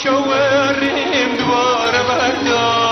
شوریم دوباره بردار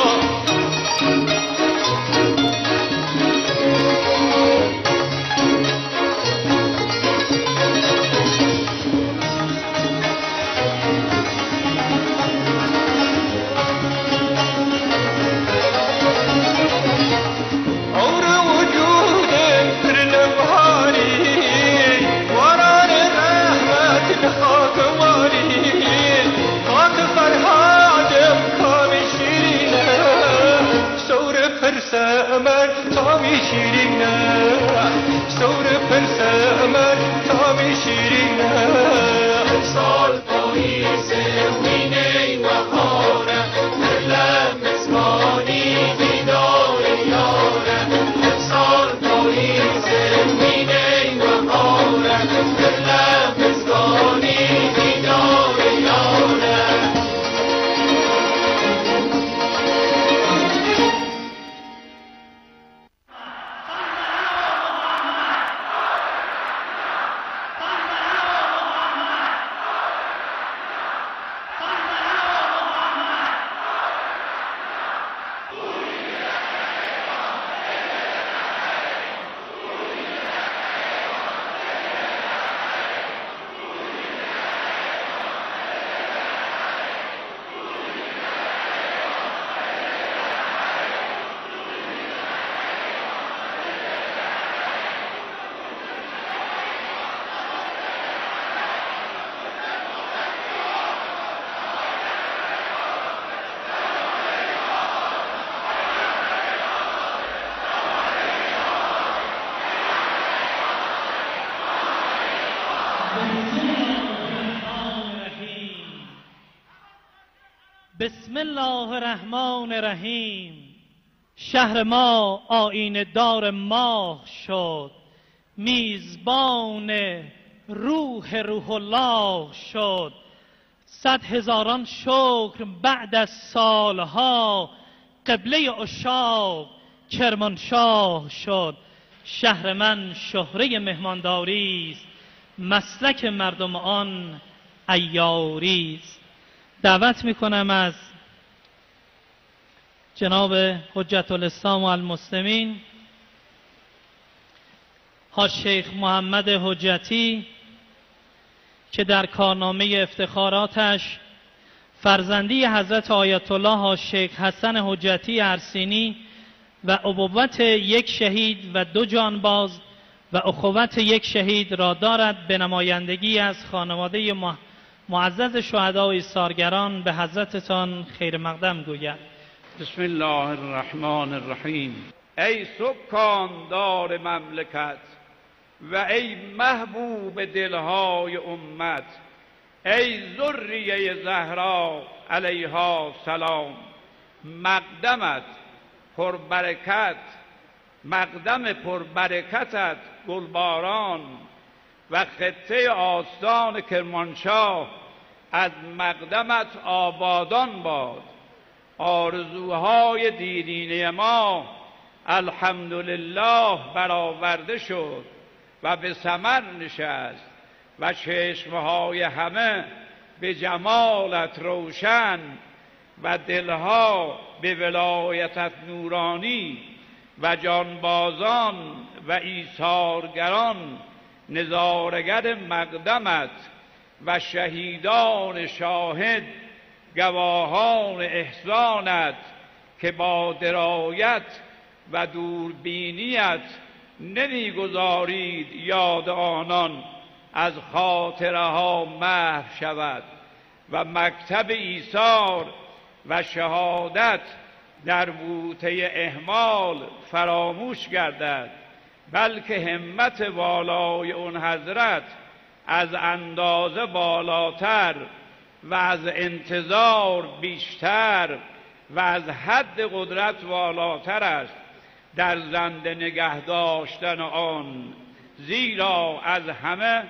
سمر تا میشیرینه سور پر سمر تا میشیرینه سال پاییز وینه و خاره در لمسمانی بیدار یاره سال پاییز وینه و خاره در لمسمانی بیدار یاره بسم الله الرحمن الرحیم. شهر ما آیینه دار ماه شد، میزبان روح الله شد. 100,000 شکر بعد از سالها قبله عشاق کرمانشاه شد. شهر من شهره مهمانداری است، مسلک مردم آن عیاری است. دعوت میکنم از جناب حجت الاسلام و المسلمین حاج شیخ محمد حجتی که در کارنامه افتخاراتش فرزندی حضرت آیت الله حاج شیخ حسن حجتی ارسینی و ابوت یک شهید و 2 جانباز و اخوت یک شهید را دارد، به نمایندگی از خانواده معزز شهدا و ایثارگران به حضرتتان خیر مقدم گوید. بسم الله الرحمن الرحیم. ای سکاندار مملکت و ای محبوب دلهای امت، ای ذریه زهرا علیها سلام، مقدمت پربرکت، مقدم پربرکتت گلباران و خطه آستان کرمانشاه از مقدمت آبادان باد. آرزوهای دیرینه ما الحمدلله برآورده شد و به ثمر نشست و چشمهای همه به جمالت روشن و دلها به ولایتت نورانی و جانبازان و ایثارگران نظارگر مقدمت و شهیدان شاهد گواهان احسانت که با درایت و دوربینیت نمیگذارید یاد آنان از خاطره ها محو شود و مکتب ایثار و شهادت در بوته اهمال فراموش گردد، بلکه همت والای اون حضرت از اندازه بالاتر و از انتظار بیشتر و از حد قدرت والاتر است در زنده نگه داشتن آن، زیرا از همه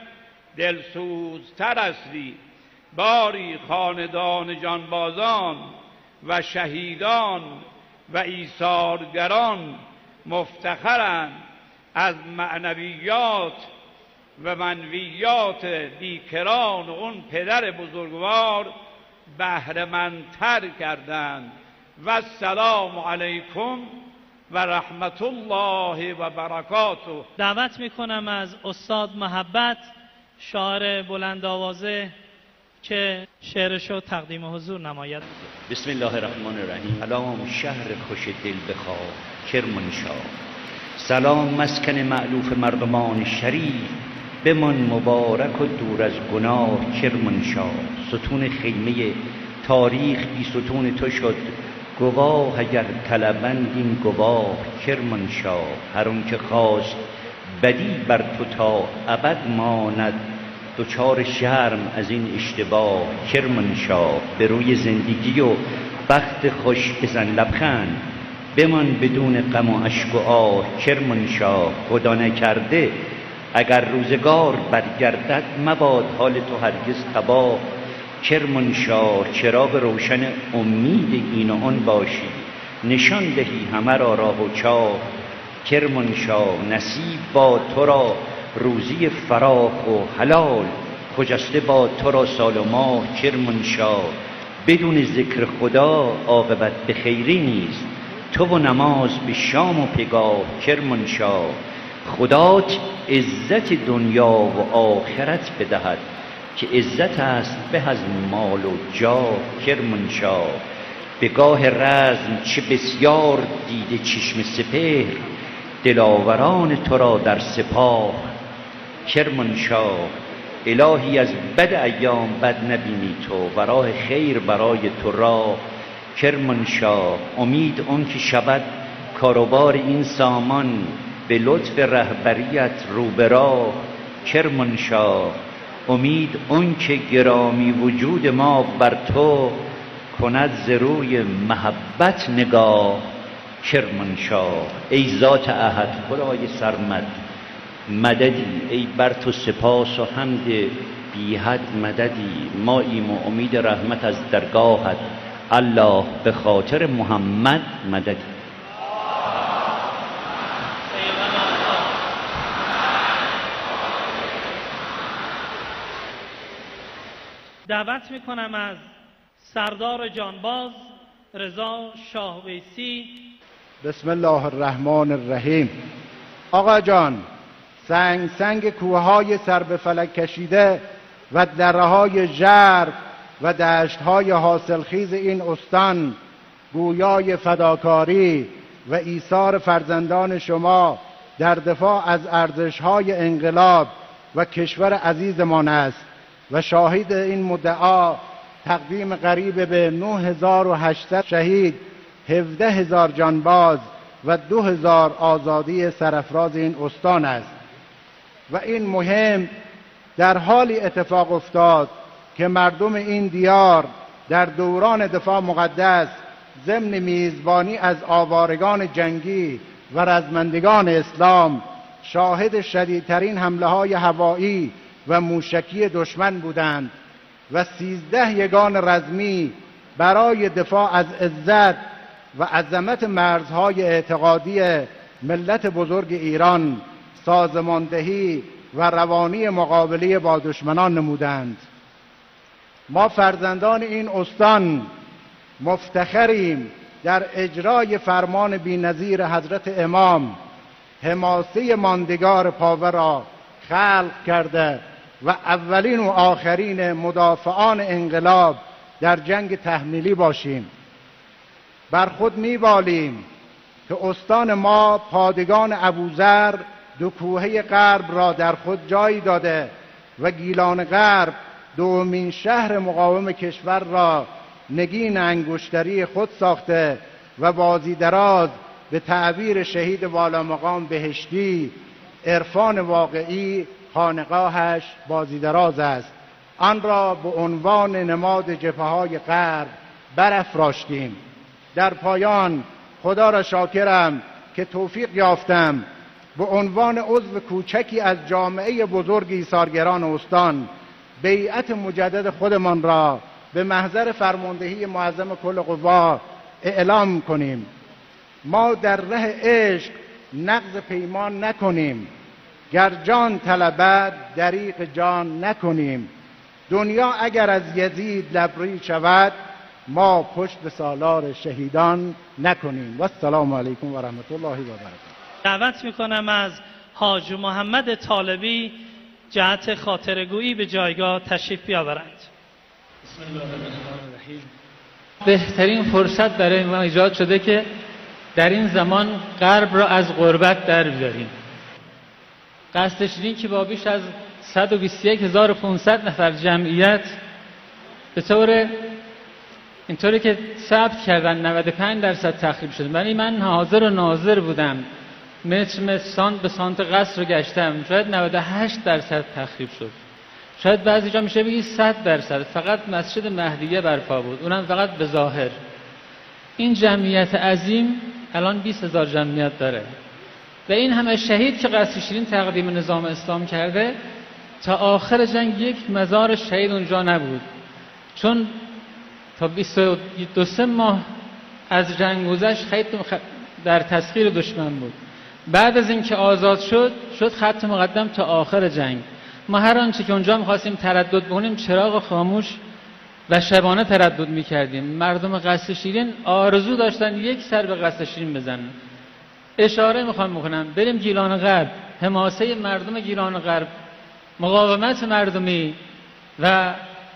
دلسوزتر استی. باری خاندان جانبازان و شهیدان و ایثارگران مفتخرند از معنویات و منویات بیکران اون پدر بزرگوار بهره‌مندتر کردند. و السلام علیکم و رحمت الله و برکاته. دعوت میکنم از استاد محبت، شاعر بلند آوازه، که شعرشو تقدیم حضور نماید. بسم الله الرحمن الرحیم. سلام شهر خوش دل بخواه کرمانشاه، سلام مسکن مألوف مردمان شریف، بمان مبارک و دور از گناه کرمانشاه. ستون خیمه تاریخ بی ستون تو شد گواه، اگر طلبند این گواه کرمانشاه. هر اون که خواست بدی بر تو تا ابد ماند، دوچار شرم از این اشتباه کرمانشاه. به روی زندگی و بخت خوش بزن لبخند، بمان بدون غم و اشک و آه کرمانشاه. خدا نکرده اگر روزگار برگردد، مباد حال تو هرگز تباه کرمانشاه. چراغ روشن امید این و آن باشی، نشان دهی همه را راه و چاه کرمانشاه. نصیب با تو را روزی فراخ و حلال، خجسته با تو را سال و ماه کرمانشاه. بدون ذکر خدا عاقبت به خیری نیست، تو و نماز به شام و پگاه کرمانشاه. خدات عزت دنیا و آخرت بدهد، که عزت است به از مال و جاه کرمانشاه. به گاه رزم چه بسیار دیده چشم سپهر، دلاوران تو را در سپاه کرمانشاه. الهی از بد ایام بد نبینی تو، و راه خیر برای تو راه کرمانشاه. امید آن که شود کاروبار این سامان، به لطف رهبریت رو به راه کرمانشاه. امید آن که گرامی وجود ما بر تو، کند ز روی محبت نگاه کرمانشاه. ای ذات احد خدای سرمد مددی، ای بر تو سپاس و حمد بی حد مددی. ماییم و امید رحمت از درگاهت، الله به خاطر محمد مددی. دعوت میکنم از سردار جانباز رضا شاه ویسی. بسم الله الرحمن الرحیم. آقا جان، سنگ سنگ کوههای سر به فلک کشیده و دره‌های ژرف و دشت‌های حاصلخیز این استان گویای فداکاری و ایثار فرزندان شما در دفاع از ارزش‌های انقلاب و کشور عزیزمان است و شاهد این مدعا تقدیم قریب به 9800 شهید، 17000 جانباز و 2000 آزادی سرافراز این استان است. و این مهم در حالی اتفاق افتاد که مردم این دیار در دوران دفاع مقدس ضمن میزبانی از آوارگان جنگی و رزمندگان اسلام شاهد شدیدترین حمله‌های هوایی و موشکی دشمن بودند و 13 یگان رزمی برای دفاع از عزت و عظمت مرزهای اعتقادی ملت بزرگ ایران سازماندهی و روانی مقابله با دشمنان نمودند. ما فرزندان این استان مفتخریم در اجرای فرمان بی‌نظیر حضرت امام، حماسه ماندگار پاوه را خلق کرده و اولین و آخرین مدافعان انقلاب در جنگ تحمیلی باشیم. بر خود می‌بالیم که استان ما پادگان ابوذر دو کوهه غرب را در خود جای داده و گیلان غرب دومین شهر مقاوم کشور را نگین انگشتری خود ساخته و بازی دراز به تعبیر شهید والا مقام بهشتی عرفان واقعی خانقاهش بازی دراز است. آن را به عنوان نماد جبهه‌های غرب برافراشتیم. در پایان خدا را شاکرم که توفیق یافتم به عنوان عضو کوچکی از جامعه بزرگ ایثارگران استان بیعت مجدد خودمان را به محضر فرماندهی معظم کل قوا اعلام کنیم. ما در ره عشق نقض پیمان نکنیم، گر جان طلبد دریغ جان نکنیم. دنیا اگر از یزید لبریز شود ما پشت به سالار شهیدان نکنیم. و السلام علیکم و رحمت الله و برکاته. دعوت میکنم از حاج محمد طالبی جهت خاطرگویی به جایگاه تشریف بیاورند. بسم الله الرحمن الرحیم. بهترین فرصت برای ما ایجاد شده که در این زمان غرب را از غربت در بیاریم. قصد شیرین که با بیش از 121500 نفر جمعیت به طور اینطوری که ثبت کردن 95% تخریب شد. من حاضر و ناظر بودم، متر به سانت قصر رو گشتم، شاید 98% تخریب شد، شاید بعضی جا میشه بگی 100%. فقط مسجد مهدیه برپا بود، اونم فقط به ظاهر. این جمعیت عظیم الان 20,000 جمعیت داره و این همه شهید که قصر شیرین تقدیم نظام اسلام کرده، تا آخر جنگ یک مزار شهید اونجا نبود، چون تا 22 ماه از جنگ گذشت خط در تسخیر دشمن بود. بعد از اینکه آزاد شد خط مقدم تا آخر جنگ. ما هر آنچه که اونجا می‌خواستیم تردد بکنیم چراغ خاموش و شبانه تردد می‌کردیم. مردم قصر شیرین آرزو داشتن یک سر به قصر شیرین بزنن. اشاره می‌خوام بکنم بریم گیلان غرب، حماسه مردم گیلان غرب، مقاومت مردمی و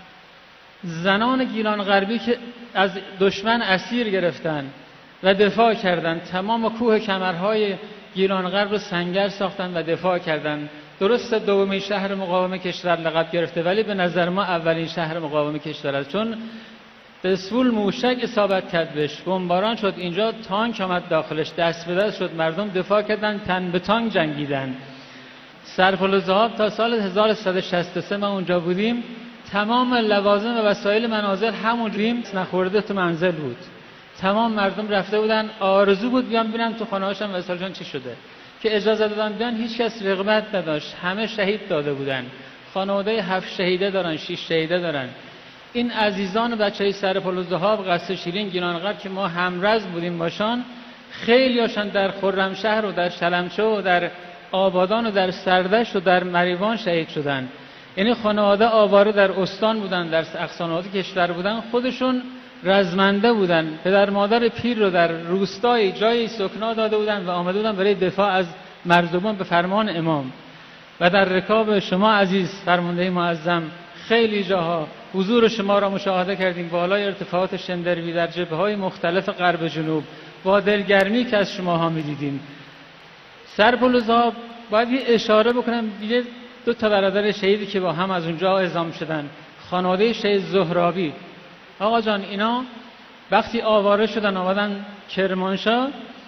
زنان گیلان غربی که از دشمن اسیر گرفتن و دفاع کردن، تمام کوه کمرهای گیلان غرب رو سنگر ساختن و دفاع کردن. درسته دومین شهر مقاومه کشور لقب گرفته، ولی به نظر ما اولین شهر مقاومه کشور است، چون به سول موشک اصابت کرد بهش، بمباران شد اینجا، تانک آمد داخلش، دست به دست شد، مردم دفاع کردن، تن به تانک جنگیدن. سرپل ذهاب تا سال 1163 ما اونجا بودیم، تمام لوازم و وسایل منازل همونجوری نخورده تو منزل بود. تمام مردم رفته بودن، آرزو بود بیان ببینن تو خانه‌هاشون وسایلشون چی شده. که اجازه دادن بیان هیچ کس رغبت نداشت، همه شهید داده بودن. خانواده 7 شهیده دارن، 6 شهیده دارن. این عزیزان بچه‌های سرپل ذهاب قصر شیرین گیلان غرب که ما همرز بودیم باشان، خیلیاشون در خرمشهر و در شلمچه و در آبادان و در سردشت و در مریوان شهید شدن. یعنی خانواده آواره در استان بودن، در اقصانات کشور بودن، خودشون رزمنده بودن، پدر مادر پیر رو در روستای جایی سکنا داده بودن و آمده بودن برای دفاع از مردمان به فرمان امام. و در رکاب شما عزیز فرمانده معظم خیلی جاها حضور شما را مشاهده کردیم، بالای ارتفاعات شندروی در جبهه‌های مختلف غرب جنوب، با دلگرمی که از شماها می‌دیدیم. سرپل ذهاب باید یه اشاره بکنم، دیگه 2 تا برادر شهیدی که با هم از اونجا اعزام شدن، خانواده شهید زهرابی. آقا جان اینا وقتی آواره شدن آمدن کرمانشاه،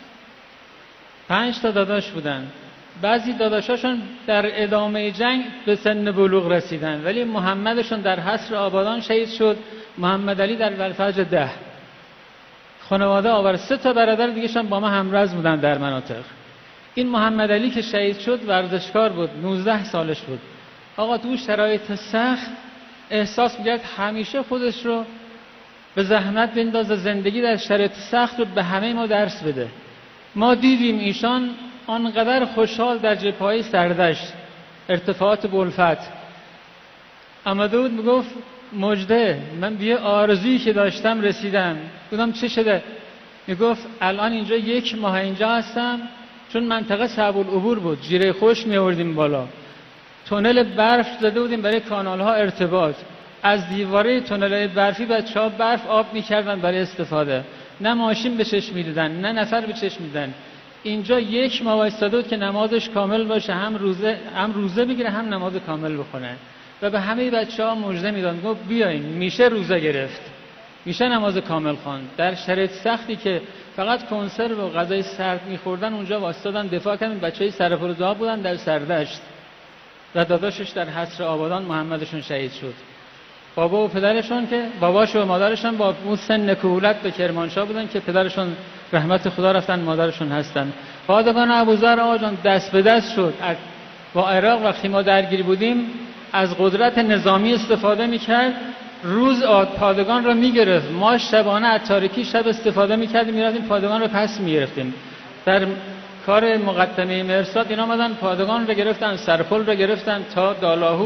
5 تا داداش بودن. بعضی داداشاشون در ادامه جنگ به سن بلوغ رسیدن، ولی محمدشون در حصر آبادان شهید شد، محمد علی در ولفجر 10. خانواده آواره. 3 تا برادر دیگه‌شون با ما همرز بودن در مناطق. این محمد علی که شهید شد ورزشکار بود، 19 سالش بود. آقا تو شرایط سخت احساس می‌کرد همیشه خودش رو به زحمت بندازه، زندگی در شرایط سخت رو به همه ما درس بده. ما دیدیم ایشان آنقدر خوشحال در جبهه‌های سردشت، ارتفاعات بلفت آمده بود، میگفت مجده من به آرزویی که داشتم رسیدم. گفتم چه شده؟ میگفت الان اینجا 1 ماه اینجا هستم، چون منطقه صعب العبور بود، جیره خوش می‌آوردیم بالا، تونل برف زده بودیم برای کانال‌ها ارتباط، از دیواره تونل‌های برفی بچه‌ها برف آب می‌کردن برای استفاده، نه ماشین به چشم می‌دیدن نه نفر به چشم می‌دیدن. اینجا 1 ماه وایساده بود که نمازش کامل باشه، هم روزه بگیره هم نماز کامل بخونه و به همه بچه‌ها مژده میداد، گفت بیاین میشه روزه گرفت، میشه نماز کامل خواند. در شرایط سختی که فقط کنسرو و غذای سرد می‌خوردن اونجا وایسادن دفاع کردن. بچه‌های سرپل ذهاب بودن در سردشت و داداشش در حصر آبادان محمدشون شهید شد. بابا و پدرشون که باباش و مادرشون با اون سن کهولت به کرمانشاه بودن که پدرشون رحمت خدا رفتن، مادرشون هستن. پادگان ابوذر آقا جان دست به دست شد. با عراق وقتی ما درگیر بودیم از قدرت نظامی استفاده میکرد، روز پادگان رو میگرفت، ما شبانه از تاریکی شب استفاده میکردیم، میرفتیم پادگان رو پس میگرفتیم. در کار مقدمه مرصاد اینا آمدن پادگان رو گرفتن، سرپل رو گرفتن تا دالاهو،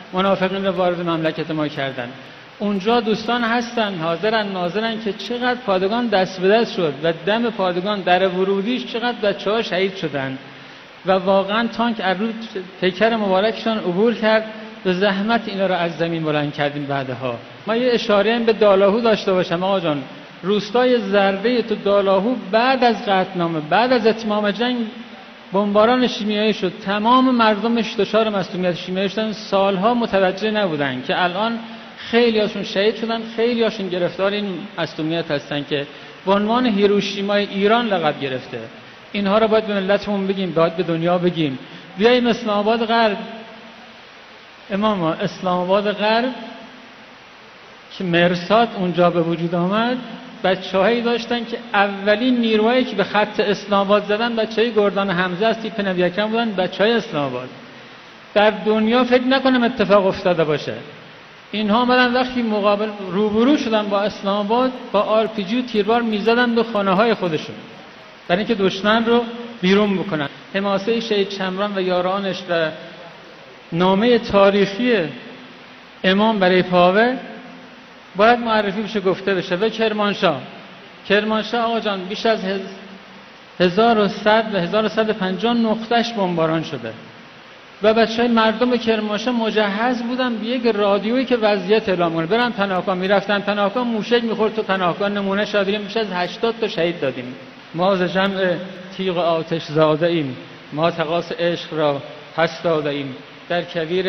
منافقین رو وارد مملکت ما کردن. اونجا دوستان هستن حاضرن ناظرن که چقدر پادگان دست به دست شد و دم پادگان در ورودیش چقدر بچه‌ها شهید شدن و واقعا تانک از روی پیکر مبارکشان عبور کرد. به زحمت اینا رو از زمین بلند کردیم. بعدها ما یه اشاره هم به دالاهو داشته باشم آقا جان. روستای زرده تو دالاهو بعد از قطعنامه، بعد از اتمام جنگ بمباران شیمیایی شد. تمام مردمش دچار مصدومیت شیمیایی شدن. سالها متوجه نبودن که الان خیلی هاشون شهید شدن، خیلی هاشون گرفتار این مصدومیت هستن که به عنوان هیروشیمای ایران لقب گرفته. اینها رو باید به ملتمون بگیم، باید به دنیا بگیم. بیاییم اسلام آباد غرب. امام اسلام آباد غرب که مرصاد اونجا به وجود آمد، بچه‌هایی داشتن که اولین نیروهایی که به خط اسلام آباد زدن بچه‌های گردان حمزه از تیپ نبی اکرم بودن. بچه‌های اسلام آباد در دنیا فکر نکنم اتفاق افتاده باشه. اینها آمدن وقتی مقابل روبرو شدن با اسلام آباد با RPG و تیربار میزدن به خانه‌های خودشون برای اینکه دشمن رو بیرون بکنن. حماسه شهید شمران و یارانش و نامه تاریخی امام برای پاوه باید معرفی بشه، گفته بشه. و کرمانشاه آقا جان بیش از 1100 و 1150 نقطهش بمباران شده و بچهای مردم کرمانشاه مجهز بودن به یک رادیویی که وضعیت اعلام کنه. برن پناهگاه، میرفتن پناهگاه، موشک میخورد تو پناهگاه. نمونه شادیم بیش از 80 تا شهید دادیم. ما ز جمع تیغ آتش زاده ایم، ما تقاص عشق را پس داده ایم. در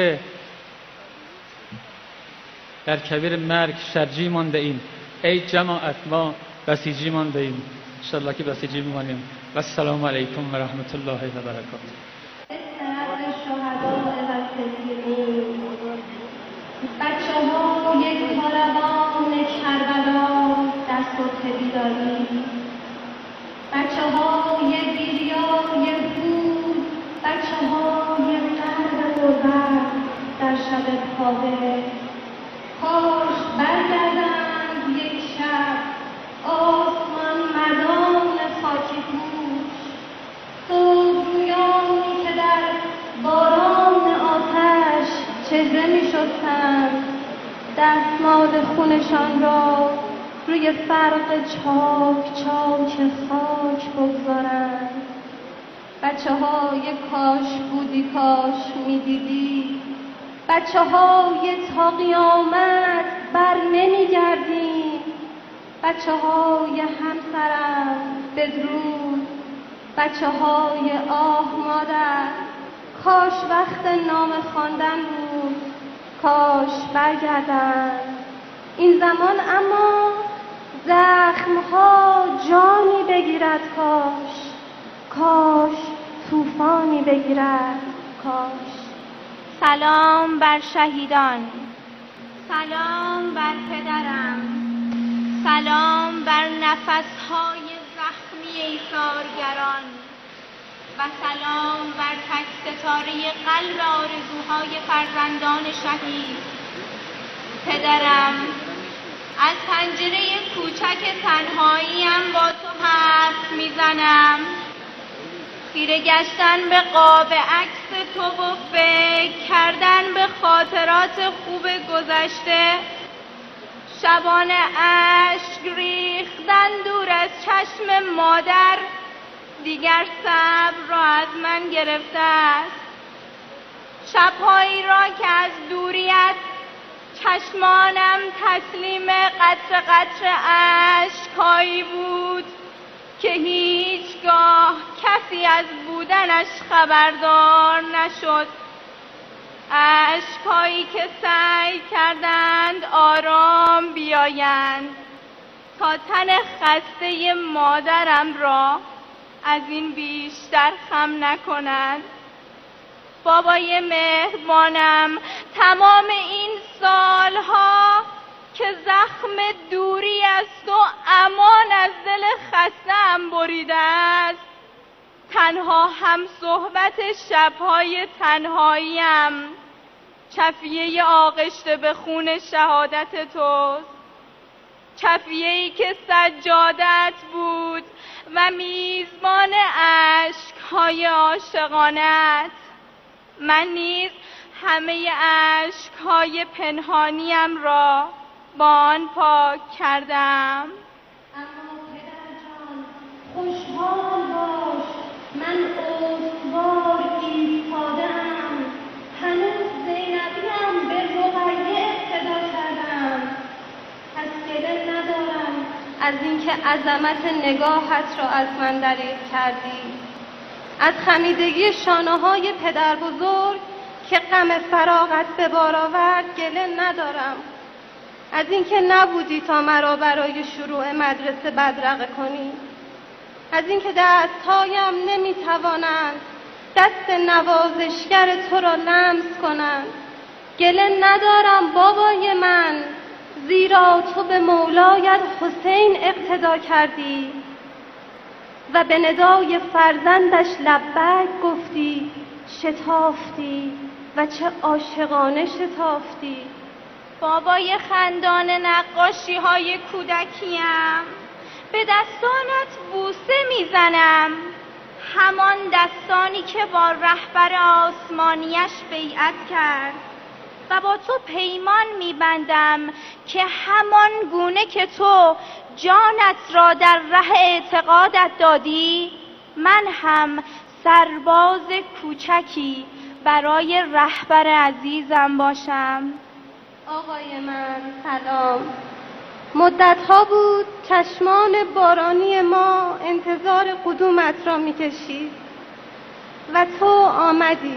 کویر مرگ شرجی مانده ایم، ای جماعت ما بسیجی مانده ایم. انشاءالله که بسیجی میمانیم. و السلام علیکم و رحمت الله و برکاته. بچه‌ها یک کاروان کربلا در صبح بیداری، بچه‌های بیریای هود، بچه‌های غرب غربت در شب پاوه. کاش برگردند یک شب آسمان مردان خاکی پوش، صبح‌رویانی که در باران آتش چهره می‌شستند، دستمال خونشان را روی فرق چاک خاک بگذارند. بچه‌های کاش بودی کاش می‌دیدی، بچه‌های تا قیامت بر نمی‌گردیم، بچه‌های همسرم بدرود، بچه‌های آه مادر، کاش وقت نام خواندن بود، کاش برگردند این زمان. اما زخم‌ها جانی بگیرد، کاش طوفانی بگیرد، کاش. سلام بر شهیدان، سلام بر پدرم، سلام بر نفس‌های زخمی ایثارگران و سلام بر تک ستاره قلب آرزوهای فرزندان شهید. پدرم، از پنجره کوچک تنهاییم با تو حرف میزنم. خیره گشتن به قاب عکس تو و فکر کردن به خاطرات خوب گذشته، شبانه اشک ریختن دور از چشم مادر دیگر صبر را از من گرفته است. شبهایی را که از دوریت چشمانم تسلیم قطره قطره اشکهایی بود که هیچگاه کسی از بودنش خبردار نشد. اشکهایی که سعی کردند آرام بیایند تا تن خسته مادرم را از این بیشتر خم نکنند. بابای مهربانم، تمام این سالها که زخم دوری از تو امان از دل خسته‌ام بریده است، تنها هم صحبت شبهای تنهاییم چفیه آغشته به خون شهادت توست، چفیه‌ای که سجادت بود و میزبان اشک‌های عاشقانت. من نیز همه اشک‌های پنهانیم را با آن پاک کردم. اما پدر جان خوشحال باش، من استوار ایستاده‌ام، هنوز زینبیم به رقیه اقتدا کردم. پس گله ندارم از اینکه عظمت نگاهت را از من دریغ کردی، از خمیدگی شانه‌های پدر بزرگ که غم فراقت به بار آورد گله ندارم، از اینکه نبودی تا مرا برای شروع مدرسه بدرقه کنی، از اینکه دستهایم نمیتوانند دست نوازشگر تو را لمس کنند. گله ندارم بابای من، زیرا تو به مولایت حسین اقتدا کردی و به ندای فرزندش لبیک گفتی، شتافتی و چه عاشقانه شتافتی. بابای خندان نقاشی های کودکیم، به دستانت بوسه میزنم، همان دستانی که با رهبر آسمانیش بیعت کرد و با تو پیمان میبندم که همان گونه که تو جانت را در ره اعتقادت دادی، من هم سرباز کوچکی برای رهبر عزیزم باشم. آقای من سلام. مدت‌ها بود چشمان بارانی ما انتظار قدومت را می‌کشید و تو آمدی.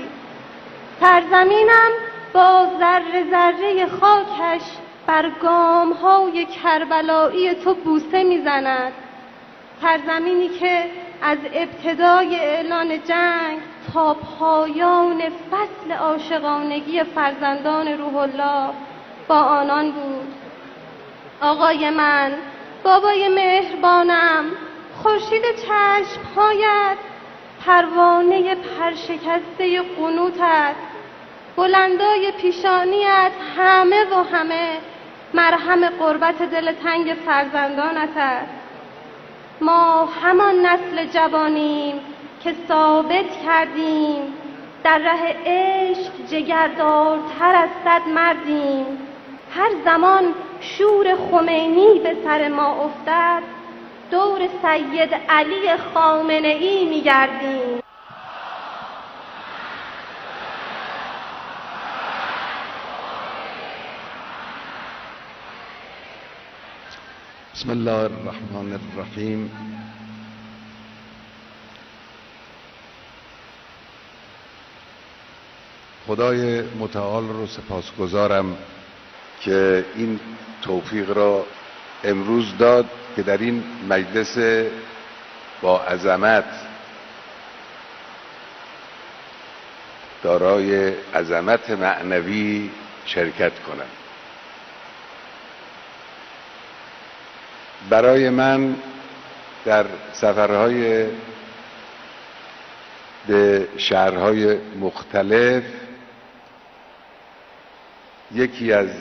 سرزمینم با ذره ذره خاکش بر گام‌های کربلایی تو بوسه می‌زند. سرزمینی که از ابتدای اعلان جنگ تا پایان فصل عاشقانگی فرزندان روح الله با آنان بود. آقای من، بابای مهربانم، خورشید چشمهایت، پروانه پرشکسته قنوتت، بلندای پیشانیت، همه و همه مرهم قربت دل تنگ فرزندانت است. ما همان نسل جوانیم که ثابت کردیم در ره عشق جگردارتر از 100 مردیم. هر زمان شور خمینی به سر ما افتد، دور سید علی خامنه‌ای می‌گردیم. بسم الله الرحمن الرحیم. خدای متعال رو سپاسگزارم که این توفیق را امروز داد که در این مجلس با عظمت، دارای عظمت معنوی شرکت کنم. برای من در سفرهای به شهرهای مختلف یکی از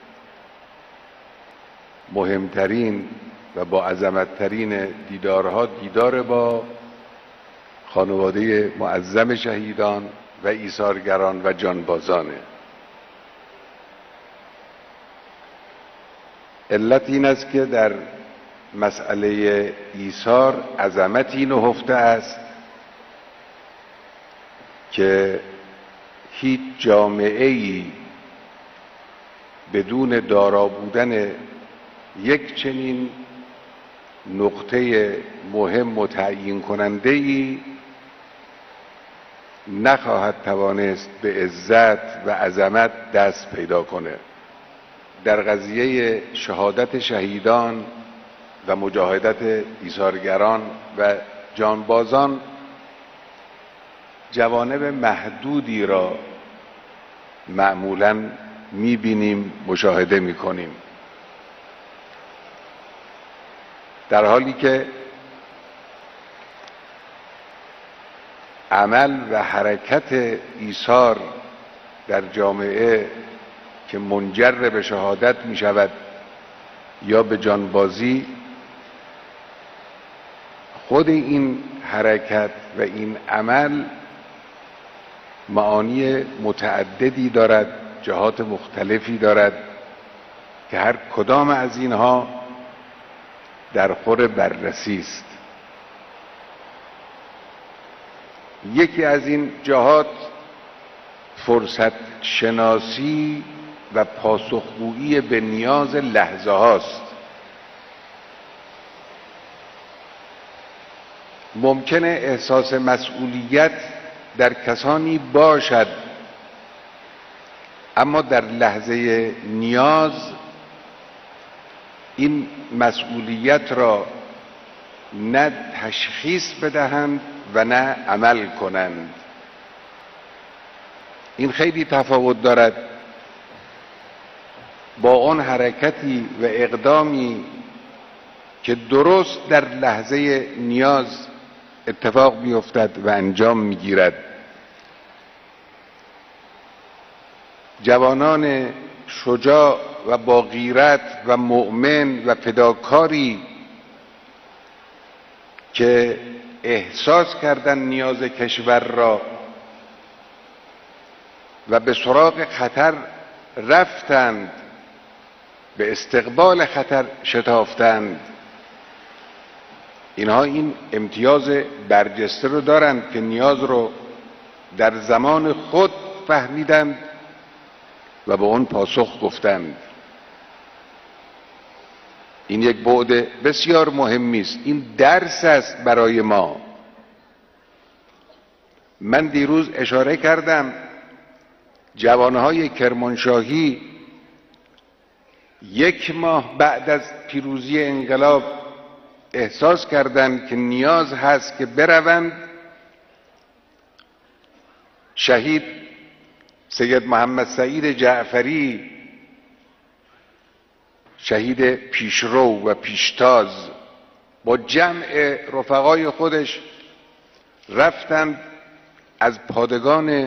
مهمترین و با عظمتترین دیدارها دیدار با خانواده معظم شهیدان و ایثارگران و جانبازانه. علت این است که در مسئله ایثار عظمتی نهفته است که هیچ جامعه‌ای بدون دارا بودن یک چنین نقطه مهم و تعیین کننده‌ای نخواهد توانست به عزت و عظمت دست پیدا کنه. در قضیه شهادت شهیدان و مجاهدت ایثارگران و جانبازان جوانب محدودی را معمولاً می‌بینیم، مشاهده می‌کنیم، در حالی که عمل و حرکت ایثار در جامعه که منجر به شهادت می شود یا به جانبازی، خود این حرکت و این عمل معانی متعددی دارد، جهات مختلفی دارد که هر کدام از اینها در خور بررسی است. یکی از این جهات فرصت شناسی و پاسخگویی به نیاز لحظه هاست. ممکنه احساس مسئولیت در کسانی باشد، اما در لحظه نیاز این مسئولیت را نه تشخیص بدهند و نه عمل کنند. این خیلی تفاوت دارد با آن حرکتی و اقدامی که درست در لحظه نیاز اتفاق می‌افتد و انجام می‌گیرد. جوانان شجاع و با غیرت و مؤمن و فداکاری که احساس کردند نیاز کشور را و به سراغ خطر رفتند، به استقبال خطر شتافتند، اینها این امتیاز برجسته رو دارند که نیاز رو در زمان خود فهمیدند و به اون پاسخ گفتند. این یک بعد بسیار مهمی است. این درس است برای ما. من دیروز اشاره کردم جوانهای کرمانشاهی 1 ماه بعد از پیروزی انقلاب احساس کردند که نیاز هست که بروند شهید سید محمد سعید جعفری، شهید پیشرو و پیشتاز، با جمع رفقای خودش رفتند از پادگان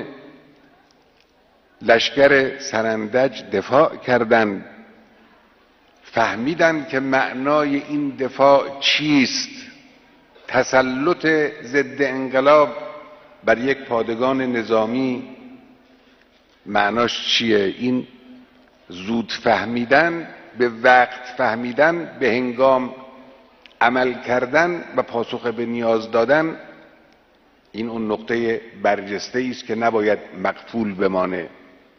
لشکر سرندج دفاع کردند. فهمیدند که معنای این دفاع چیست، تسلط ضد انقلاب بر یک پادگان نظامی معناش چیه. این زود فهمیدن، به وقت فهمیدن، به هنگام عمل کردن و پاسخ به نیاز دادن، این اون نقطه برجسته است که نباید مغفول بمانه.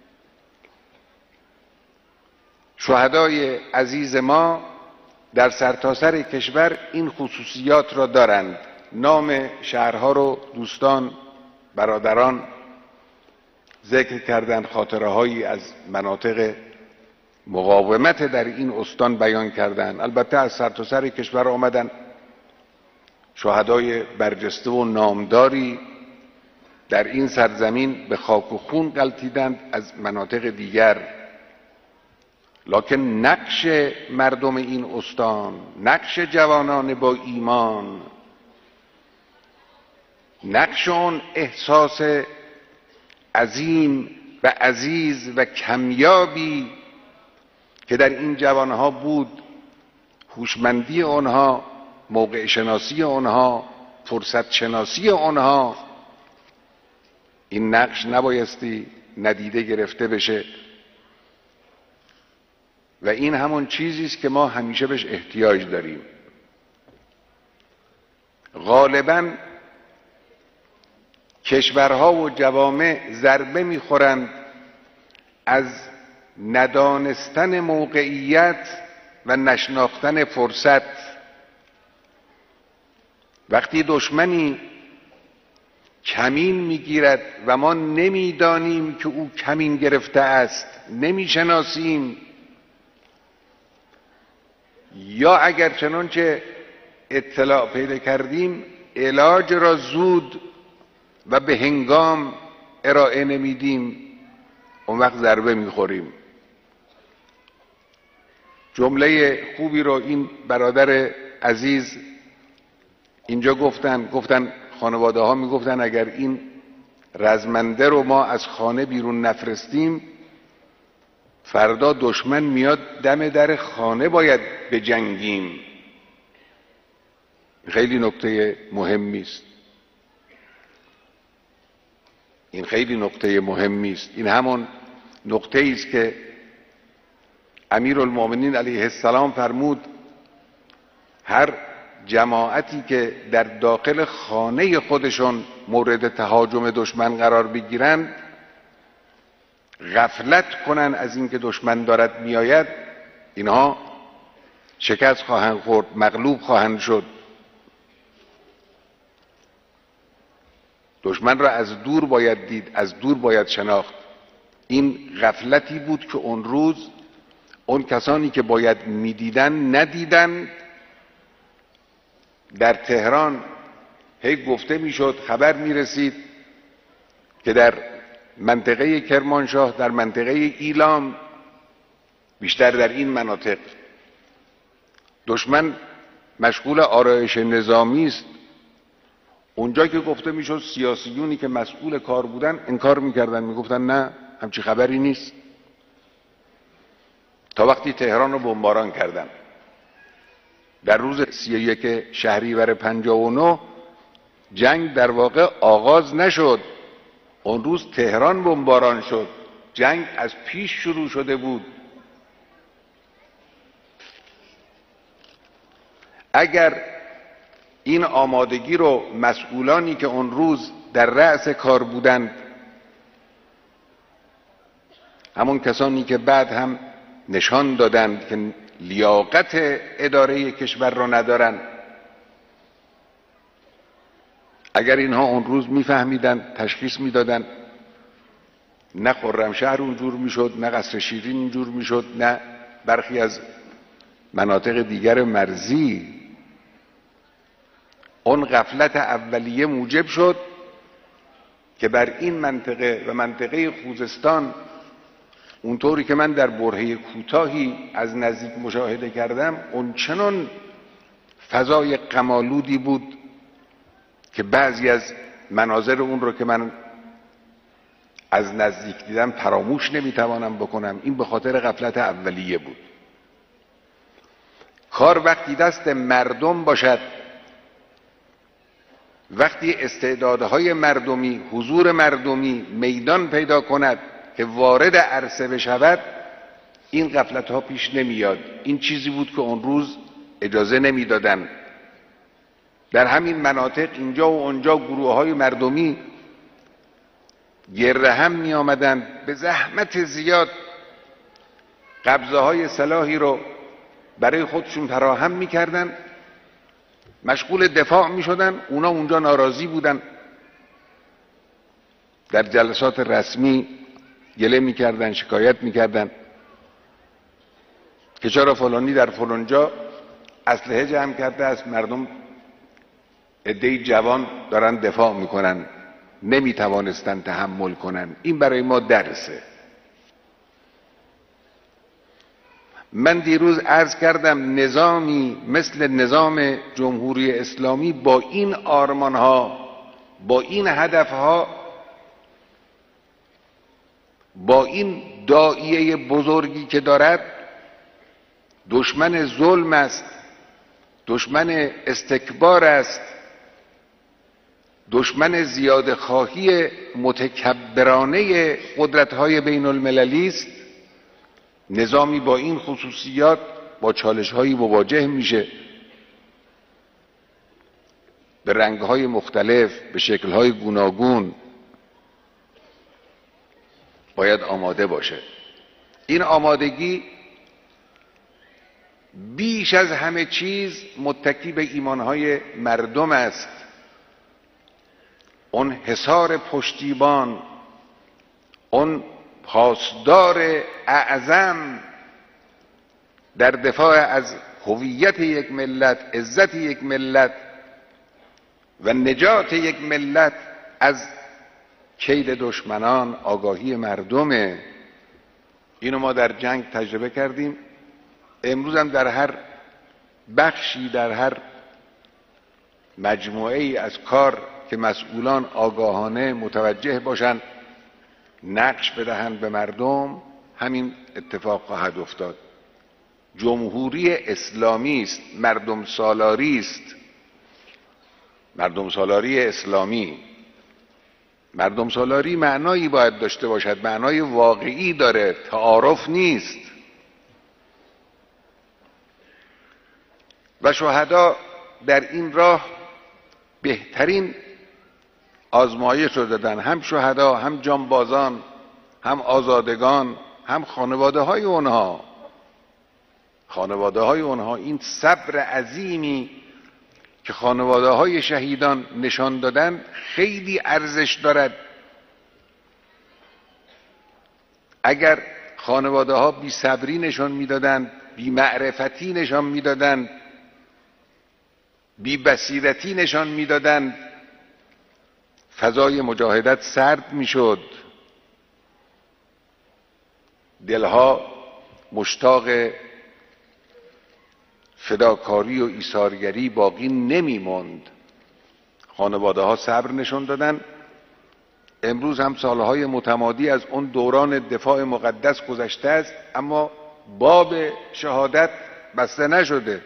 شهدای عزیز ما در سرتاسر کشور این خصوصیات را دارند. نام شهرها رو دوستان برادران ذکر کردند، خاطره هایی از مناطق مقاومت در این استان بیان کردند. البته از سرتاسر کشور آمدن شهدای برجسته و نامداری در این سرزمین به خاک و خون غلتیدند از مناطق دیگر، لکن نقش مردم این استان، نقش جوانان با ایمان، نقش اون احساس عظیم و عزیز و کمیابی که در این جوانها بود، هوشمندی آنها، موقع شناسی آنها، فرصت شناسی آنها، این نقش نبایستی ندیده گرفته بشه و این همون چیزی است که ما همیشه بهش احتیاج داریم. غالباً کشورها و جوامع ضربه میخورند از ندانستن موقعیت و نشناختن فرصت. وقتی دشمنی کمین میگیرد و ما نمیدانیم که او کمین گرفته است، نمیشناسیم، یا اگر چنانچه اطلاع پیدا کردیم علاج را زود و به هنگام ارائه نمیدیم، اون وقت ضربه میخوریم. جمله خوبی رو این برادر عزیز اینجا گفتن خانواده ها میگفتن اگر این رزمنده رو ما از خانه بیرون نفرستیم، فردا دشمن میاد دم در خانه باید بجنگیم. خیلی نکته مهمی است. این خیلی نکته مهمی است. این همون نکته است که امیرالمومنین علیه السلام فرمود هر جماعتی که در داخل خانه خودشون مورد تهاجم دشمن قرار بگیرن، غفلت کنن از اینکه دشمن دارد میآید، اینها شکست خواهند خورد، مغلوب خواهند شد. دشمن را از دور باید دید، از دور باید شناخت. این غفلتی بود که اون روز اون کسانی که باید میدیدن ندیدن. در تهران هی گفته میشد، خبر میرسید که در منطقه کرمانشاه، در منطقه ایلام، بیشتر در این مناطق دشمن مشغول آرایش نظامی است. اونجا که گفته میشد سیاسیونی که مسئول کار بودن انکار میکردن، میگفتن نه همچی خبری نیست. تا وقتی تهران رو بمباران کردن در روز 31 شهریور 59 جنگ در واقع آغاز نشد. اون روز تهران بمباران شد، جنگ از پیش شروع شده بود. اگر این آمادگی رو مسئولانی که اون روز در رأس کار بودند، همون کسانی که بعد هم نشان دادند که لیاقت اداره کشور را ندارند، اگر اینها اون روز میفهمیدند، تشخیص میدادند، نه خرمشهر اونجور میشد، نه قصر شیرین اینجور میشد، نه برخی از مناطق دیگر مرزی. اون غفلت اولیه موجب شد که بر این منطقه و منطقه خوزستان، اونطوری که من در برهه کوتاهی از نزدیک مشاهده کردم، اون چنان فضای غم‌آلودی بود که بعضی از مناظر اون رو که من از نزدیک دیدم فراموش نمیتوانم بکنم. این به خاطر غفلت اولیه بود. کار وقتی دست مردم باشد، وقتی استعدادهای مردمی، حضور مردمی میدان پیدا کند که وارد عرصه بشود، این غفلت ها پیش نمیاد. این چیزی بود که اون روز اجازه نمیدادن. در همین مناطق اینجا و اونجا گروه های مردمی گره هم می آمدن، به زحمت زیاد قبضه های سلاحی رو برای خودشون فراهم می کردن، مشغول دفاع می شدن. اونا اونجا ناراضی بودن، در جلسات رسمی گله می کردن، شکایت می کردن که چرا فلانی در فلانجا اسلحه جمع کرده است، مردم عده‌ای جوان دارن دفاع میکنن، نمیتوانستن تحمل کنن. این برای ما درسه. من دیروز عرض کردم نظامی مثل نظام جمهوری اسلامی با این آرمانها، با این هدفها، با این داعیه بزرگی که دارد، دشمن ظلم است، دشمن استکبار است، دشمن زیاده خواهی متکبرانه قدرت‌های بین المللی است. نظامی با این خصوصیات با چالش‌هایی مواجه میشه، به رنگ‌های مختلف، به شکل‌های گوناگون. باید آماده باشه. این آمادگی بیش از همه چیز متکی به ایمانهای مردم است. اون حصار پشتیبان، اون پاسدار اعظم در دفاع از هویت یک ملت، عزت یک ملت و نجات یک ملت از کید دشمنان، آگاهی مردمه. اینو ما در جنگ تجربه کردیم. امروز هم در هر بخشی، در هر مجموعه ای از کار که مسئولان آگاهانه متوجه باشند، نقش بدهند به مردم، همین اتفاق خواهد افتاد. جمهوری اسلامی است، مردم سالاری است، مردم سالاری اسلامی. مردم سالاری معنایی باید داشته باشد، معنای واقعی داره، تعارف نیست. و شهدا در این راه بهترین آزمایش رو دادن، هم شهدا، هم جانبازان، هم آزادگان، هم خانواده های اونها. خانواده های اونها این صبر عظیمی که خانواده های شهیدان نشان دادن خیلی ارزش دارد. اگر خانواده ها بی صبری نشان میدادند، بی معرفتی نشان میدادند، بی بصیرتی نشان میدادند، فضای مجاهدت سرد میشد، دلها مشتاق فداکاری و ایثارگری باقی نمیماند. خانواده ها صبر نشان دادن. امروز هم سالهای متمادی از اون دوران دفاع مقدس گذشته است، اما باب شهادت بسته نشده.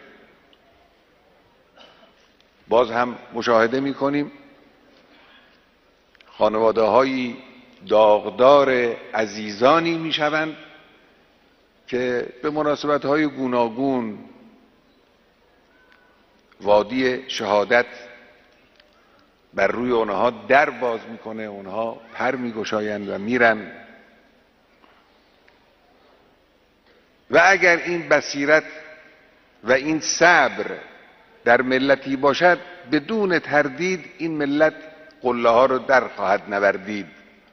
باز هم مشاهده میکنیم خانواده های داغدار عزیزانی میشوند که به مناسبت های گوناگون وادی شهادت بر روی اونها در باز میکنه، اونها پر میگشایند و میرن. و اگر این بصیرت و این صبر در ملتی باشد، بدون تردید این ملت قله ها رو در خواهد نوردید.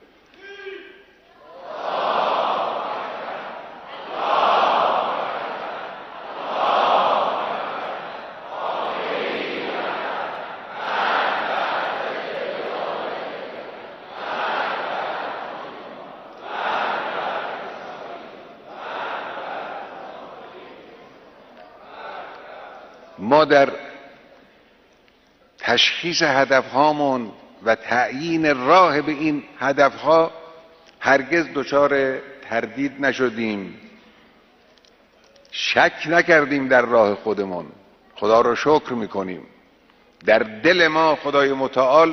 ما در تشخیص هدفهامون و تعیین راه به این هدفها هرگز دچار تردید نشدیم، شک نکردیم در راه خودمون. خدا را شکر میکنیم. در دل ما خدای متعال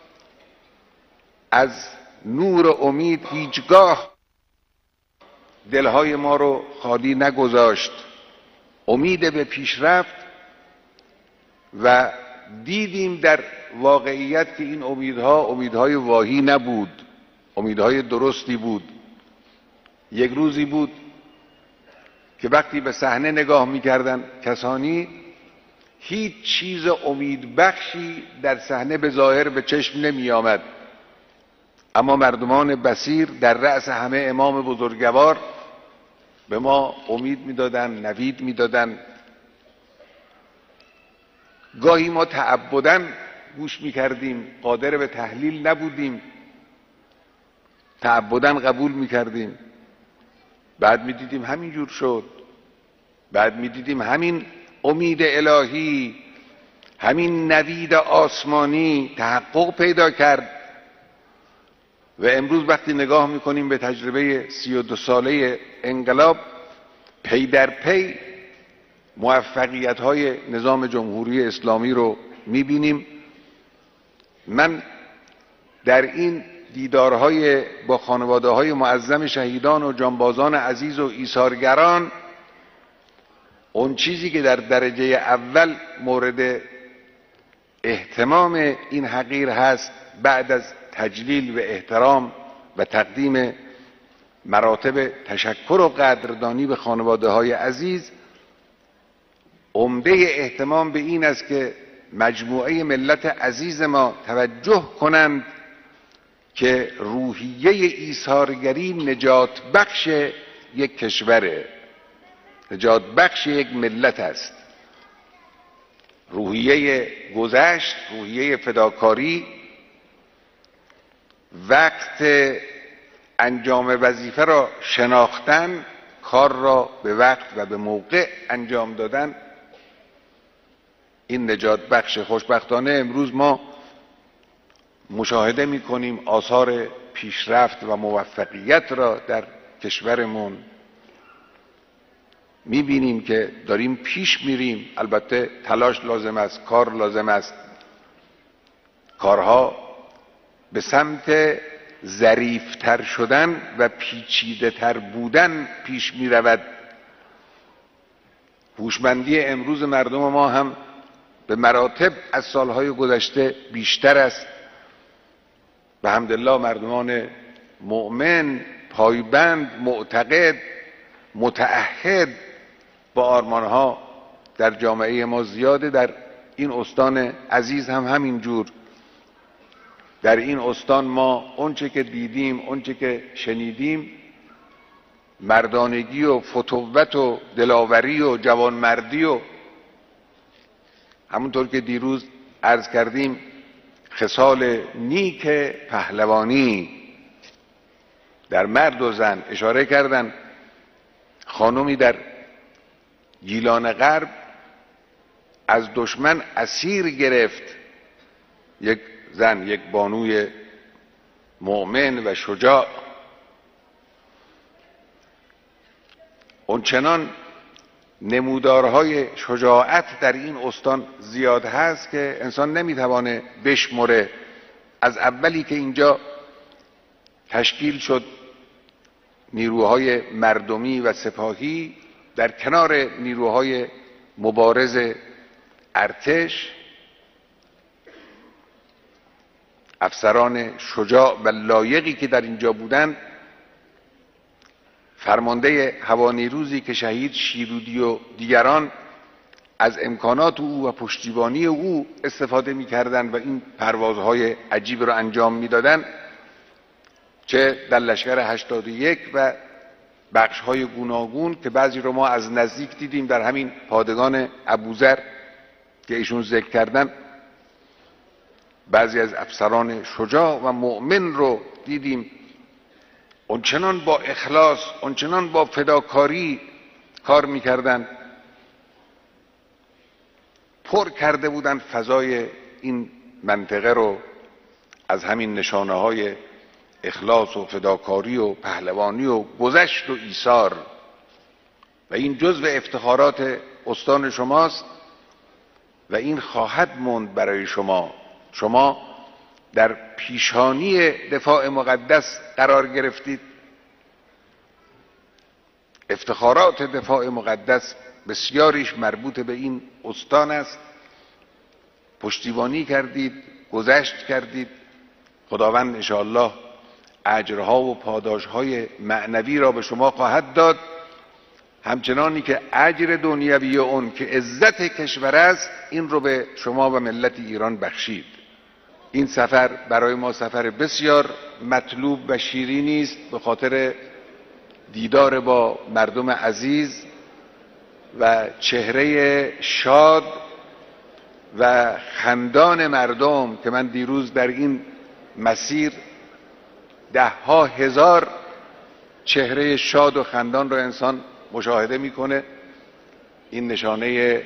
از نور و امید هیچگاه دلهای ما رو خالی نگذاشت. امید به پیشرفت و دیدیم در واقعیت که این امیدها امیدهای واهی نبود، امیدهای درستی بود. یک روزی بود که وقتی به صحنه نگاه می‌کردن کسانی، هیچ چیز امیدبخشی در صحنه به ظاهر به چشم نمی آمد، اما مردمان بصیر در رأس همه امام بزرگوار به ما امید می‌دادند، نوید می‌دادند. گاهی ما تعبداً گوش می‌کردیم، قادر به تحلیل نبودیم، تعبداً قبول می‌کردیم. بعد می‌دیدیم همینجور شد، بعد می‌دیدیم همین امید الهی، همین نوید آسمانی تحقق پیدا کرد. و امروز وقتی نگاه می‌کنیم به تجربه 32 ساله انقلاب، پی در پی موفقیت‌های نظام جمهوری اسلامی رو می‌بینیم. من در این دیدارهای با خانواده‌های معظم شهیدان و جانبازان عزیز و ایثارگران، اون چیزی که در درجه اول مورد اهتمام این حقیر هست، بعد از تجلیل و احترام و تقدیم مراتب تشکر و قدردانی به خانواده‌های عزیز، عمده اهتمام به این است که مجموعه ملت عزیز ما توجه کنند که روحیه ایثارگری نجات بخش یک کشوره، نجات بخش یک ملت است. روحیه گذشت، روحیه فداکاری، وقت انجام وظیفه را شناختن، کار را به وقت و به موقع انجام دادن، این نجات بخش. خوشبختانه امروز ما مشاهده می‌کنیم آثار پیشرفت و موفقیت را در کشورمون می‌بینیم که داریم پیش میریم. البته تلاش لازم است، کار لازم است. کارها به سمت ظریفتر شدن و پیچیده تر بودن پیش می رود. هوشمندی امروز مردم ما هم به مراتب از سالهای گذشته بیشتر است. به حمدالله مردمان مؤمن، پایبند، معتقد، متعهد با آرمانها در جامعه ما زیاده. در این استان عزیز هم همین جور. در این استان ما اونچه که دیدیم، اونچه که شنیدیم، مردانگی و فتوت و دلاوری و جوانمردی و همونطور که دیروز عرض کردیم خصال نیک پهلوانی در مرد و زن اشاره کردن. خانومی در گیلان غرب از دشمن اسیر گرفت، یک زن، یک بانوی مؤمن و شجاع. اونچنان نمودارهای شجاعت در این استان زیاد هست که انسان نمیتوانه بشمره. از اولی که اینجا تشکیل شد نیروهای مردمی و سپاهی در کنار نیروهای مبارز ارتش، افسران شجاع و لایقی که در اینجا بودند، فرمانده هوانیروزی که شهید شیرودی و دیگران از امکانات او و پشتیبانی او استفاده می‌کردند و این پروازهای عجیب را انجام می‌دادند، چه در لشکر 81 و بخش‌های گوناگون که بعضی رو ما از نزدیک دیدیم در همین پادگان ابوذر که ایشون ذکر کردن. بعضی از افسران شجاع و مؤمن رو دیدیم اونچنان با اخلاص، اونچنان با فداکاری کار میکردن، پر کرده بودن فضای این منطقه رو از همین نشانه های اخلاص و فداکاری و پهلوانی و گذشت و ایثار. و این جزو افتخارات استان شماست و این خواهد موند برای شما. شما در پیشانی دفاع مقدس قرار گرفتید. افتخارات دفاع مقدس بسیاریش مربوط به این استان است. پشتیبانی کردید، گذشت کردید. خداوند انشاءالله اجرها و پاداشهای معنوی را به شما خواهد داد، همچنانی که اجر دنیوی اون که عزت کشور است این رو به شما و ملت ایران بخشید. این سفر برای ما سفر بسیار مطلوب و شیرینی است به خاطر دیدار با مردم عزیز و چهره شاد و خندان مردم که من دیروز در این مسیر 10,000 هزار چهره شاد و خندان رو انسان مشاهده میکنه. این نشانه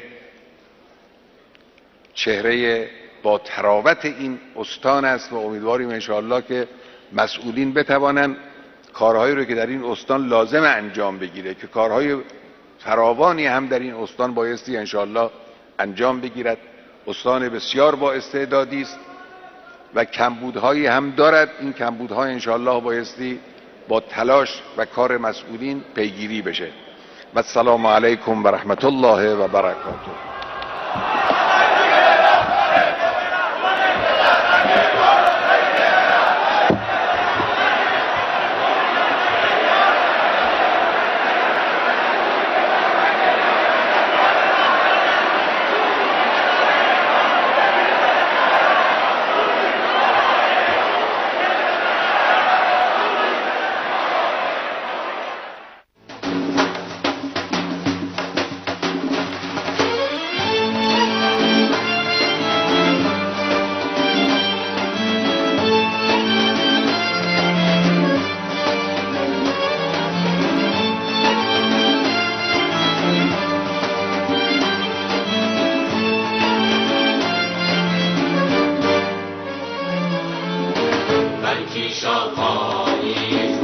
چهره با تراوت این استان است و امیدواریم انشاءالله که مسئولین بتوانند کارهایی رو که در این استان لازم انجام بگیره، که کارهای فراوانی هم در این استان بایستی انشاءالله انجام بگیرد. استان بسیار با استعدادی است و کمبودهایی هم دارد. این کمبودها انشاءالله بایستی با تلاش و کار مسئولین پیگیری بشه. و السلام علیکم و رحمت الله و برکاته. Shall call